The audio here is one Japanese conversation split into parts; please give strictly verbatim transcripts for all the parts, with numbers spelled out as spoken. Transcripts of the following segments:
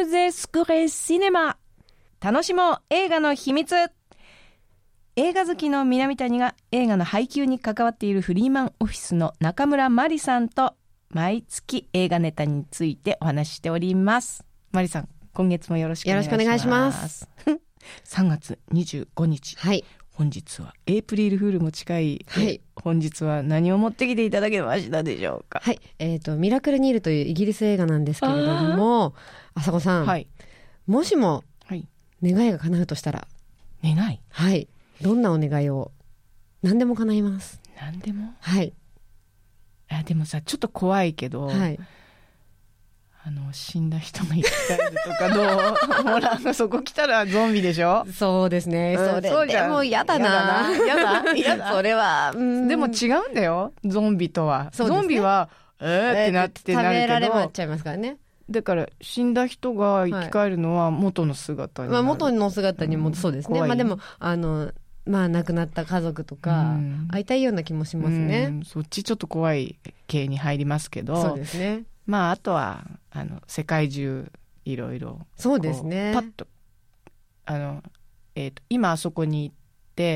ゼスクレシネマ、楽しもう映画の秘密。映画好きの南谷が映画の配給に関わっているフリーマンオフィスの中村真理さんと毎月映画ネタについてお話ししております。真理さん、今月もよろしくお願いします。 よろしくお願いします。 さんがつにじゅうごにち、 はい、 本日はエイプリルフールも近い、 はい、 本日は何を持ってきていただけましたでしょうか。 はい、えーと、ミラクルニールというイギリス映画なんですけれども、あさこさん、はい、もしも願いが叶うとしたら、 願い、 はい、どんなお願いを？何でも叶います。 何でも？ はい。 あ、でもさ、ちょっと怖いけど、はい、あの死んだ人が生き返るとかどう？ほら、そこ来たらゾンビでしょ。 そうですね、うん、それそうじゃん。 でも嫌だな。 嫌だ嫌だそれは、うん、 でも違うんだよ、ゾンビとは。そうですね、ゾンビはえーってなってなるけど、 食べられまっちゃいますからね。 だから死んだ人が生き返るのは元の姿になる、 はい、まあ、元の姿にもそうですね、うん、まあでもあのまあ亡くなった家族とか、うん、会いたいような気もしますね、うん、 そっちちょっと怖い系に入りますけど、 そうですね、 まああとはあの世界中いろいろ、 そうですね、 パッとあの、えーと、今あそこに行って、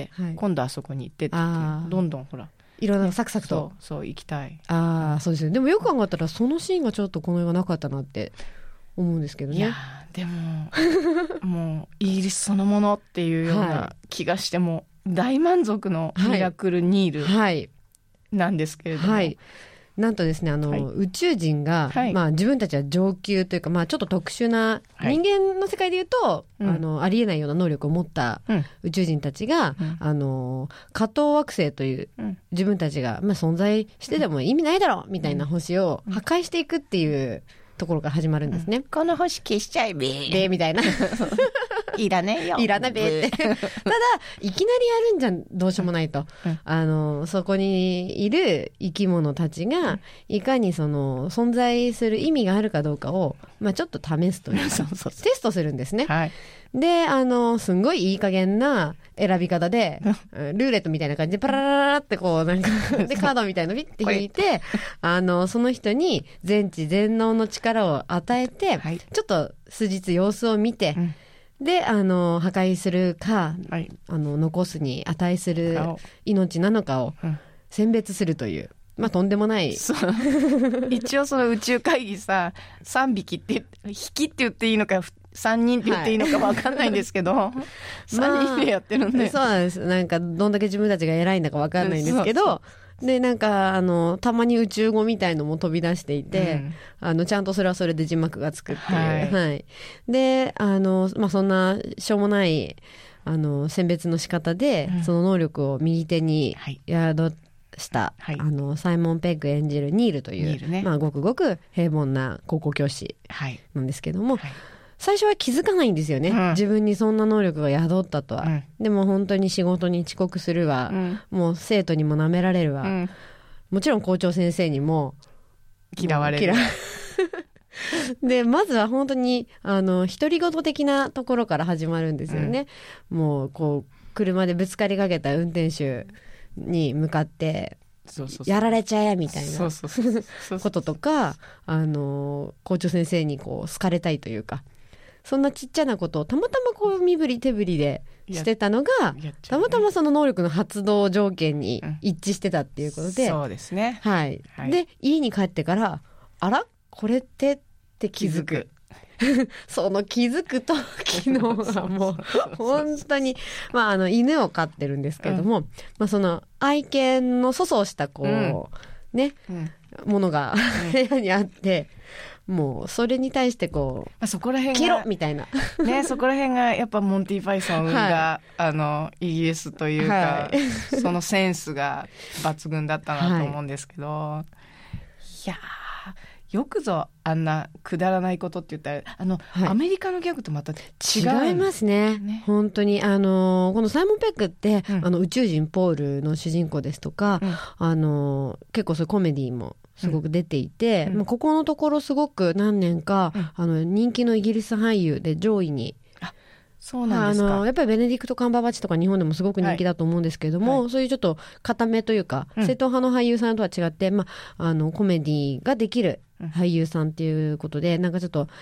はい、今度あそこに行ってって言ってどんどんほらいろんなサクサクと、 ね、そうそう行きたい。 ああ、そうですね。でもよく考えたらそのシーンがちょっとこの映画なかったなって思うんですけどね。 いやでももうイギリスそのものっていうような気がしても、はい、大満足のミラクルニールなんですけれども、はいはい、 なんとですね、あの、はい、宇宙人が、はい、まあ、自分たちは上級というか、まあ、ちょっと特殊な、はい、人間の世界でいうと、うん、あのありえないような能力を持った宇宙人たちが、うん、あの下等惑星という、うん、自分たちが、まあ、存在してでも意味ないだろうみたいな星を破壊していくっていうところから始まるんですね、うん、 この星消しちゃえべーみたいないらねえよ。いらなべって。ただ、いきなりやるんじゃどうしようもないと。うん、あの、そこにいる生き物たちが、いかにその、存在する意味があるかどうかを、まあちょっと試すというか、そうそうそう、テストするんですね。はい、で、あの、すんごいいい加減な選び方で、ルーレットみたいな感じで、パララララってこう、なんか、で、カードみたいなのピッて引いて、あの、その人に全知全能の力を与えて、はい、ちょっと数日様子を見て、うん、で、あの、破壊するか、はい、あの、残すに値する命なのかを選別するという、まあ、とんでもない。 そう一応その宇宙会議さ、さんびきって、引きって言っていいのか、さんにんって言っていいのか分かんないんですけど、はい、さんにんでやってるんで、まあ。 そうなんです。なんか、どんだけ自分たちが偉いんだか分かんないんですけど、そうそうで、なんか、あの、たまに宇宙語みたいのも飛び出していて、うん、あの、ちゃんとそれはそれで字幕がつくっていう。はい。はい、で、あの、まあ、そんな、しょうもない、あの、選別の仕方で、うん、その能力を右手に宿した、はい、あの、サイモン・ペッグ演じるニールという、ね、まあ、ごくごく平凡な高校教師なんですけども、はいはい、最初は気づかないんですよね、うん、自分にそんな能力が宿ったとは、うん、でも本当に仕事に遅刻するわ、うん、もう生徒にも舐められるわ、うん、もちろん校長先生にも嫌われるで、まずは本当にあの独り言的なところから始まるんですよね、うん、もうこう車でぶつかりかけた運転手に向かってそうそうそうやられちゃえみたいなこととか、あの校長先生にこう好かれたいというか、そんなちっちゃなことをたまたまこう身振り手振りでしてたのが、ね、たまたまその能力の発動条件に一致してたっていうことで、 うん、そうですね、 はい、はい、で家に帰ってからあらこれってって気づくその気づくと昨日はもう本当に、まあ、あの犬を飼ってるんですけども、うんまあ、その愛犬の粗相したこう、うん、ね、うん、ものが部屋にあって、もうそれに対してこう、まあ、そこら辺が切ろみたいなね、そこら辺がやっぱモンティ・パイソンが、はい、あのイギリスというか、はい、そのセンスが抜群だったなと思うんですけど、はい、いやよくぞあんなくだらないことって言ったらあの、はい、アメリカのギャグとまた違う、 違いますね、ね本当にあのこのサイモン・ペックって、うん、あの宇宙人ポールの主人公ですとか、うん、あの結構そういうコメディもすごく出ていて、うん、ここのところすごく何年か、うん、あの人気のイギリス俳優で上位に、 そうなんですか。 あのやっぱりベネディクト・カンバーバッチとか日本でもすごく人気だと思うんですけれども、はいはい、そういうちょっと固めというか、うん、正統派の俳優さんとは違って、まあ、あのコメディができる俳優さんっていうことで、うん、なんかちょっと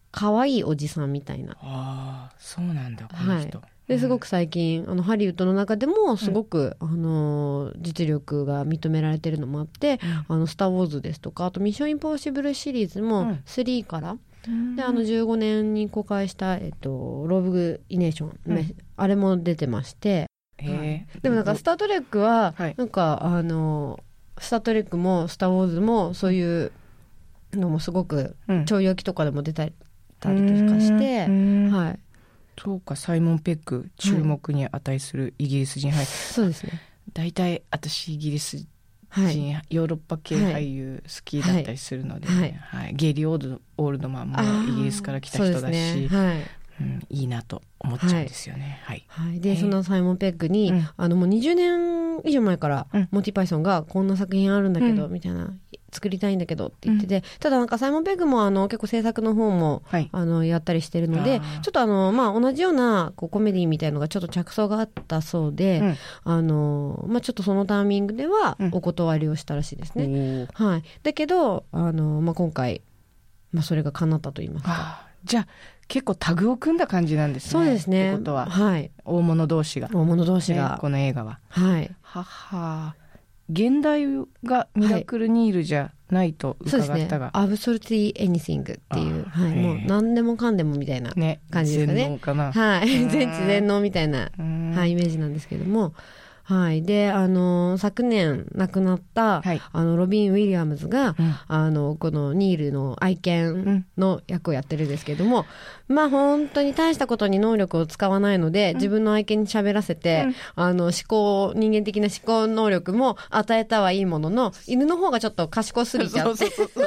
可愛いおじさんみたいな。 ああ、そうなんだ、この人。 はい、ですごく最近あのハリウッドの中でもすごく、うん、あの実力が認められてるのもあって、うん、あのスター・ウォーズですとか、あとミッション・インポッシブルシリーズもスリーから、うん、であのじゅうごねんに公開した、えっと、ログ・イネーション、うん、あれも出てまして、へー、でもなんかスター・トレックは、はい、なんかあのスター・トレックもスター・ウォーズもそういうのもすごく徴用機とかでも出たりとかして、うん、はい、 そうか、サイモン・ペック注目に値するイギリス人俳優、はい、 そうですね。 大体私イギリス人、はい、ヨーロッパ系俳優好きだったりするので、ね、はいはいはい、ゲイリー・オールド、オールドマンもイギリスから来た人だし、ね、はい、うん、いいなと思っちゃうんですよね。はいはい、でそのサイモン・ペックに、うん、あのもうにじゅうねん以上前から、うん、モンティ・パイソンがこんな作品あるんだけど、うん、みたいな、作りたいんだけどって言ってて、うん、ただなんかサイモン・ペックもあの結構制作の方も、はい、あのやったりしてるので、ちょっとあの、まあ、同じようなこうコメディみたいのがちょっと着想があったそうで、うん、あのまあ、ちょっとそのタイミングではお断りをしたらしいですね。うん、はい、だけどあの、まあ、今回、まあ、それが叶ったと言いますか。 じゃあ結構タグを組んだ感じなんですね。 そうですね。 ってことは、 はい、 大物同士が大物同士が、 ね、この映画は、 はい、 はは現代がミラクルニールじゃないと伺ったが、 はい、そうですね。Absolutely Anything っていう、はい、もう何でもかんでもみたいな感じですかね。 全能かな。 はい、全知全能みたいな、はい、イメージなんですけども、はい、であの昨年亡くなった、はい、あのロビン・ウィリアムズが、うん、あのこのニールの愛犬の役をやってるんですけども、うん、まあ本当に大したことに能力を使わないので、うん、自分の愛犬に喋らせて、うん、あの思考人間的な思考能力も与えたはいいものの、犬の方がちょっと賢すぎちゃって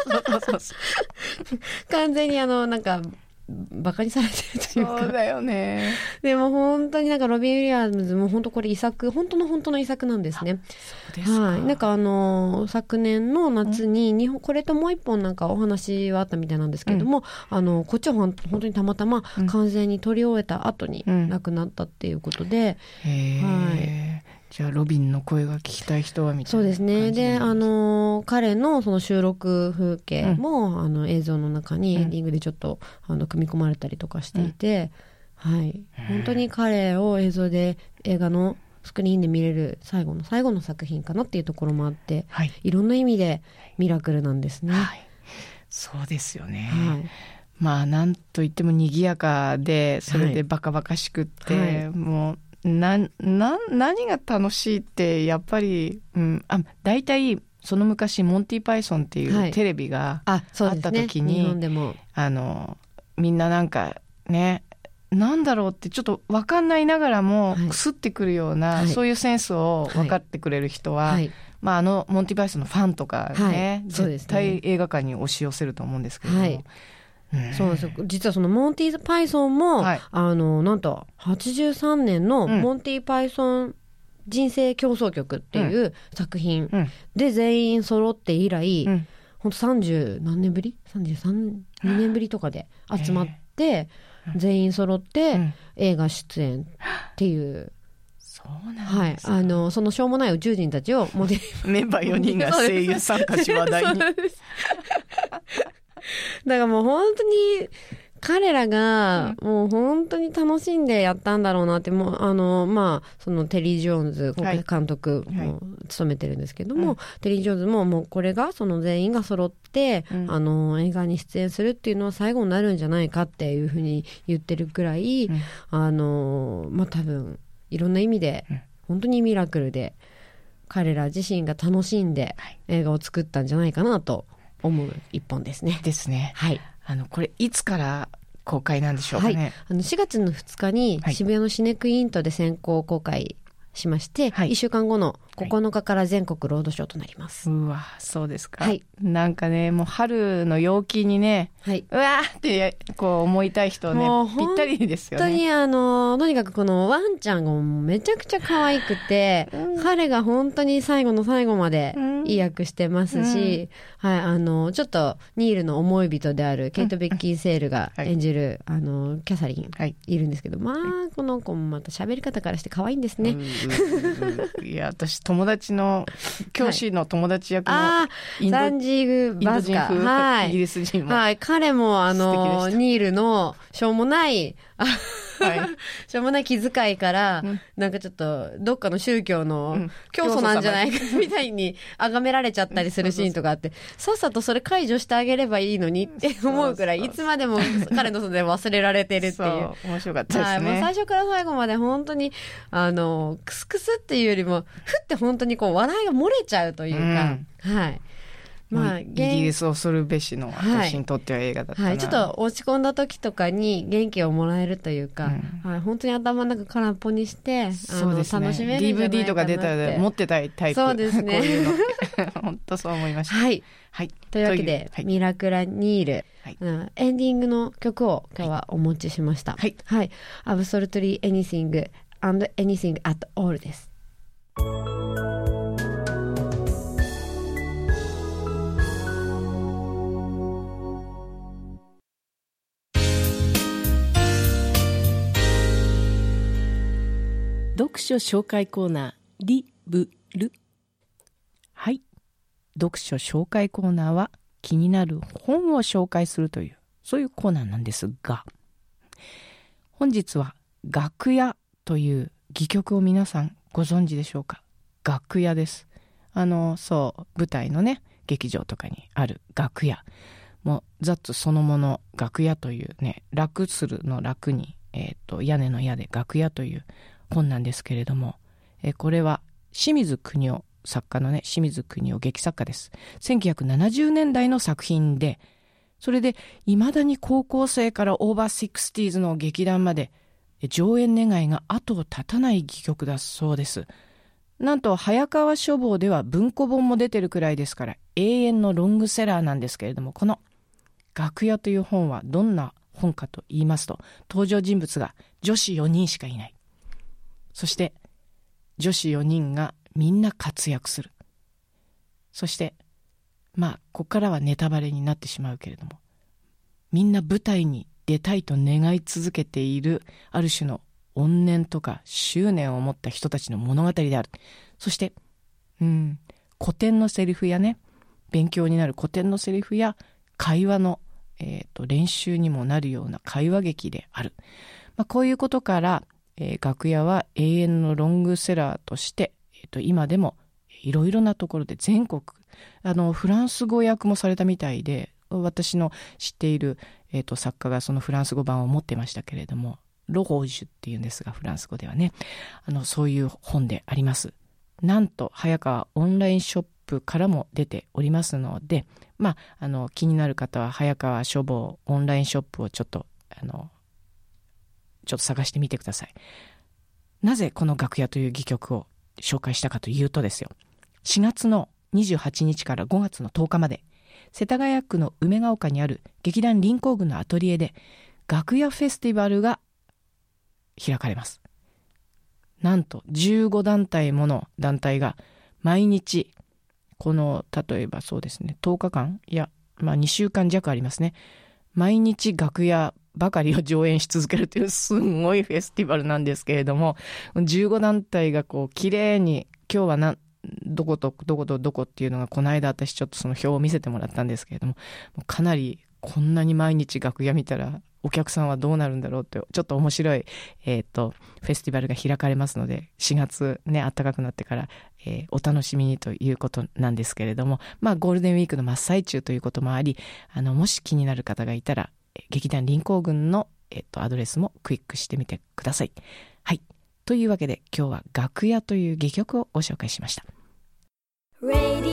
完全にあのなんかバカにされてるというか。 そうだよね。 でも本当になんかロビン・ウィリアムズも本当これ遺作、本当の本当の遺作なんですね。 そうですか。 はい。なんかあの昨年の夏に日本、これともう一本なんかお話はあったみたいなんですけども、うん、あのこっちは本当にたまたま完全に撮り終えた後に亡くなったっていうことで、 うん、へー、はい。じゃあロビンの声が聞きたい人はみたいな。 そうですね。で、あの彼のその収録風景も、うん、あの映像の中にエンディングでちょっと、うん、あの組み込まれたりとかしていて、うん、はい、本当に彼を映像で映画のスクリーンで見れる最後の最後の作品かなっていうところもあって、はい、いろんな意味でミラクルなんですね。はい、 そうですよね。はい、まあなんといっても賑やかで、それでバカバカしくって、はい、もうなな何が楽しいってやっぱり、うん、あ大体その昔モンティ・パイソンっていうテレビがあった時に、はい、あ、そうですね、日本でもあのみんななんかね、なんだろうってちょっと分かんないながらもくすってくるような、はい、そういうセンスを分かってくれる人は、はい、まあ、あのモンティ・パイソンのファンとかね、はい、絶対映画館に押し寄せると思うんですけれども、はい、そうですよ。実はそのモンティ・パイソンも、はい、あのなんとはちじゅうさんねんのモンティ・パイソン人生競争曲っていう作品で全員揃って以来、うん、ほんとさんじゅう何年ぶり ?さんじゅうさん、にねんぶりとかで集まって、全員揃って映画出演っていう、 そうなんですか。 はい、あのそのしょうもない宇宙人たちをモデルメンバーよにんが声優参加し話題にだからもう本当に彼らがもう本当に楽しんでやったんだろうなって、もうあのまあそのテリー・ジョーンズ監督も務めてるんですけども、はいはい、テリー・ジョーンズももうこれがその全員が揃って、うん、あの映画に出演するっていうのは最後になるんじゃないかっていうふうに言ってるくらい、うん、あのまあ多分いろんな意味で本当にミラクルで彼ら自身が楽しんで映画を作ったんじゃないかなと思う一本ですね。 ですね。 はい。 あのこれいつから公開なんでしょうかね。はい、 あのしがつのふつかに渋谷のシネクイントで先行公開しまして、はい、いっしゅうかんごのここのかから全国ロードショーとなります。 はい、うわ、そうですか。 はい、 なんかね、もう春の陽気にね、はい、うわーってこう思いたい人ね、ぴったりですよね。 本当にあのとにかくこのワンちゃんがめちゃくちゃ可愛くて、うん、彼が本当に最後の最後まで、うんいい役してますし、うん、はい、あの、ちょっとニールの思い人であるケイト・ベッキー・セールが演じる、うんはい、あの、キャサリン、はい、いるんですけど、まあ、はい、この子もまた喋り方からして可愛いんですね。うんうんうん、いや、私、友達の、教師の友達役の、 はい、サンジーグ・バズカ、 はい、イギリス人も。 はい、彼も、あの、ニールの、しょうもない、はい、しょうもない気遣いから、うん、なんかちょっとどっかの宗教の教祖なんじゃないかみたいに崇められちゃったりするシーンとかあって、さっさとそれ解除してあげればいいのにって思うくらい、いつまでも彼のそれで忘れられてるっていう。 そう面白かったですね。 はい、もう最初から最後まで本当にあのクスクスっていうよりもふって本当にこう笑いが漏れちゃうというか、うん、はい。 まあ、イギリス恐るべしの私にとっては映画だったな、 はいはい、ちょっと落ち込んだ時とかに元気をもらえるというか、うんはい、本当に頭の中空っぽにしてそうです、ね、 楽しめるんじゃないかなって ディーブイディーとか出たら持ってたいタイプそうですねこういうの本当そう思いました、 はいはい、というわけで、はい、ミラクラニール、はいうん、エンディングの曲を今日はお持ちしました、はいはい、Absolutely Anything and Anything at All です。 読書紹介コーナーリブル。はい、読書紹介コーナーは気になる本を紹介するというそういうコーナーなんですが、本日は楽屋という戯曲を皆さんご存知でしょうか。楽屋です。あのそう舞台のね劇場とかにある楽屋、もうザッツそのもの楽屋というね、楽するの楽に、えーと、屋根の屋で楽屋という本なんですけれども、えこれは清水邦夫作家のね、清水邦夫劇作家です。せんきゅうひゃくななじゅうねんだいの作品で、それでいまだに高校生からオーバーシックスティーズの劇団まで上演願いが後を絶たない戯曲だそうです。なんと早川書房では文庫本も出てるくらいですから永遠のロングセラーなんですけれども、この楽屋という本はどんな本かと言いますと、登場人物が女子よにんしかいない。そして女子よにんがみんな活躍する。そしてまあここからはネタバレになってしまうけれども、みんな舞台に出たいと願い続けているある種の怨念とか執念を持った人たちの物語である。そしてうん古典のセリフやね、勉強になる古典のセリフや会話の、えーと、練習にもなるような会話劇である。まあ、こういうことからえー、楽屋は永遠のロングセラーとして、えー、と今でもいろいろなところで全国あのフランス語訳もされたみたいで、私の知っている、えー、と作家がそのフランス語版を持ってましたけれども、ロゴージュっていうんですがフランス語ではね、あのそういう本であります。なんと早川オンラインショップからも出ておりますので、まあ、あの気になる方は早川書房オンラインショップをちょっとあのちょっと探してみてください。なぜこの楽屋という戯曲を紹介したかというとですよ、しがつのにじゅうはちにちからごがつのとおかまで世田谷区の梅ヶ丘にある劇団臨港群のアトリエで楽屋フェスティバルが開かれます。なんとじゅうごだんたいもの団体が毎日この例えばそうですねとおかかんいや、まあ、にしゅうかんじゃくありますね、毎日楽屋ばかりを上演し続けるというすごいフェスティバルなんですけれども、じゅうごだんたいがこう綺麗に今日はなどことどことどこっていうのが、この間私ちょっとその表を見せてもらったんですけれども、かなりこんなに毎日楽屋見たらお客さんはどうなるんだろうってちょっと面白い、えーと、フェスティバルが開かれますので、しがつね暖かくなってから、えー、お楽しみにということなんですけれども、まあゴールデンウィークの真っ最中ということもあり、あのもし気になる方がいたら劇団臨港群の、えっと、アドレスもクリックしてみてください。はい。というわけで今日は楽屋という戯曲をご紹介しました。